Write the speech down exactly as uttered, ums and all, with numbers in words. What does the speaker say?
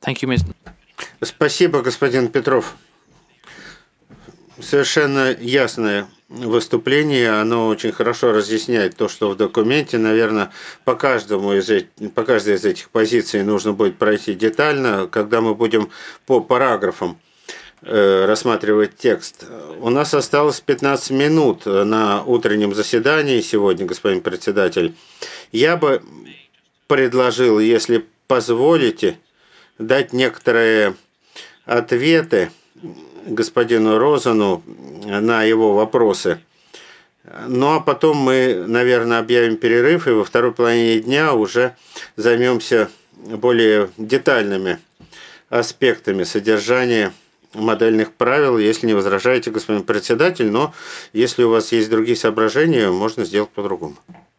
Thank you, mister Спасибо, господин Петров. Совершенно ясное выступление, оно очень хорошо разъясняет то, что в документе, наверное, по, каждому из этих, по каждой из этих позиций нужно будет пройти детально, когда мы будем по параграфам э, рассматривать текст. У нас осталось пятнадцать минут на утреннем заседании сегодня, господин председатель. Я бы предложил, если позволите, дать некоторые ответы господину Розану на его вопросы. Ну а потом мы, наверное, объявим перерыв и во второй половине дня уже займемся более детальными аспектами содержания модельных правил, если не возражаете, господин председатель, но если у вас есть другие соображения, можно сделать по-другому.